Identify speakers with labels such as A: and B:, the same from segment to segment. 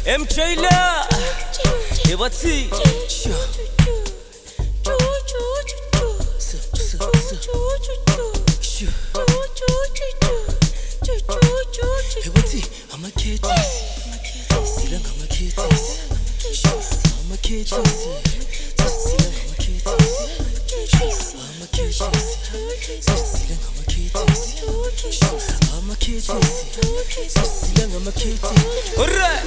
A: MJ la Ebati Ebati I'm a kid Silang I'm a kid I'm a kid Silang I'm a kid I'm a kid Silang I'm a kid I'm a kid Silang I'm a kid Alright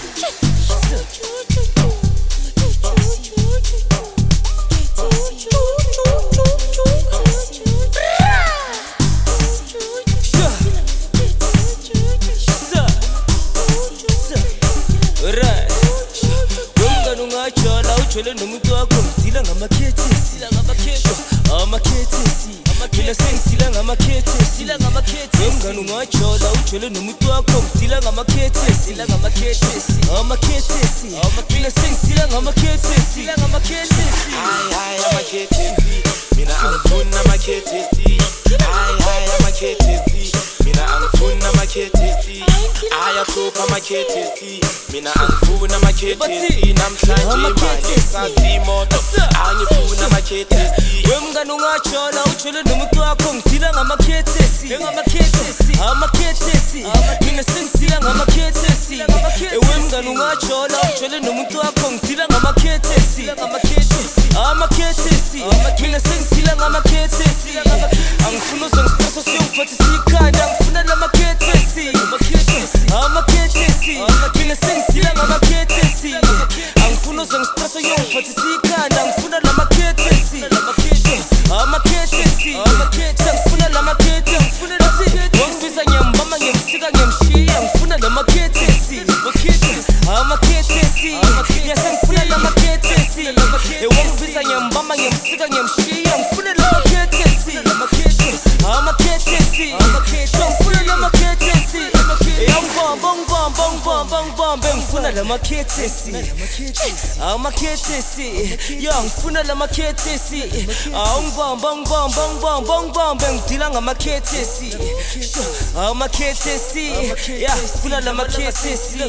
A: Chole no muntu wakho ngidila ngamakhethesi amakhethesi mina sengisila ngamakhethesi ngomngane ungajola ujole nomuntu wakho ngidila ngamakhethesi amakhethesi mina sengisila ngamakhethesi
B: hayi amakhethesi mina angifuni amakhethesi hayi amakhethesi mina angifuni amakhethesi ayakhupha amakhethesi mina angifuni amakhethesi namhlanje imali sasimoto angifuni amakhethesi
A: wemngane ungajola ujole nomuntu wakho ngidila ngamakhethesi amakhethesi mina sengisila ngamakhethesi wemngane ungajola ujole nomuntu wakho ngidila ngamakhethesi amakhethesi mina sengisila ngamakhethesi angifuna uzongisiphasa siyongiphathisa ikhanda angifuna lamakhethesi amakhethesi mina sengisila ngamakhethesi angifuna uzongisiphasa siyongiphathisa ikhanda angifuna lamakhethesi amakhethesi angifuna lamakhethesi angifuna wangibisa ngiyambamba ngiyamsika ngiyamshiya ngifuna lamakhethesi amakhethesi ngiyasengifuna lamakhethesi wangibisa ngiyambamba ngiyamsika ngiyamshiya ngifuna lamakhethesi amakhethesi ngifuna lamakhethesi ngibamba ngifuna lamakhethesi amakhethesi ngifuna lamakhethesi ngibamba ngidila ngamakhethesi amakhethesi ngifuna lamakhethesi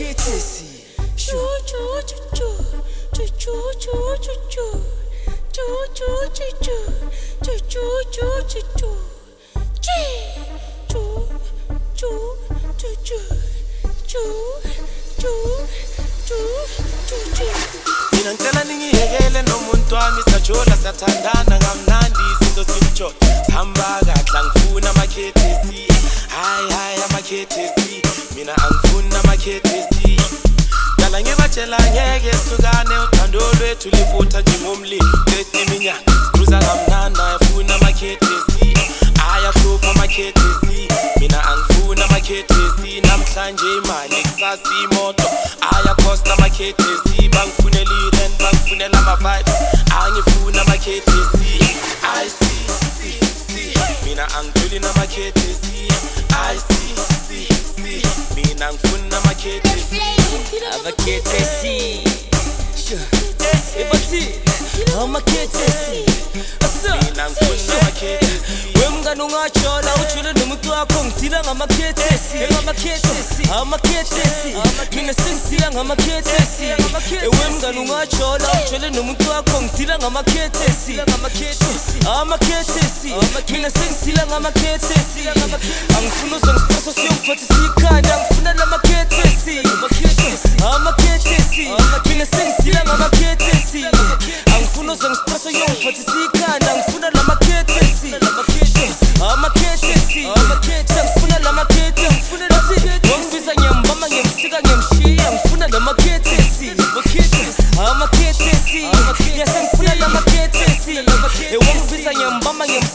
B: mina ngicela ningiyekele nomuntu wami sajola sathandana ngamnandi izinto simjolo sihamba kahle angifuni amakhethesi hayi amakhethesi mina angifuni amakhethesi dala ngibatshela ngeke sihlukane uthando lwethu livutha njengomlilo letiminyaka sikhruza kamnandi ayafuna amakhethesi ayakhupha amakhethesi mina angifuni amakhethesi namhlanje imali kusasa imoto ayakhosta amakhethesi bangifunela irent bangifunela ama-vibes angifuni amakhethesi I see mina angitholi namakhethesi I see mina ngifuni namakhethesi
A: amakhethesi Ebati amakhethesi
B: mina ngifuni namakhethesi
A: wemngane ungajola ujole nomuntu wakho ngidila ngamakhethesi amakhethesi mina sengisila ngamakhethesi wemngane ungajola ujole nomuntu wakho ngidila ngamakhethesi amakhethesi mina sengisila ngamakhethesi angifuna uzongisiphasa siyongiphathisa ikhanda angifuna lamakhethesi amakhethesi mina sengisila ngamakhethesi angifuna uzongisiphasa siyongiphathisa ikhanda angifuna lamakhethesi amakhethesi ngifuna lamakhethesi wangibisa ngiyambamba ngiyamsika ngiyamshiya ngifuna lamakhethesi amakhethesi ngiyasengifuna lamakhethesi wangibisa ngiyambamba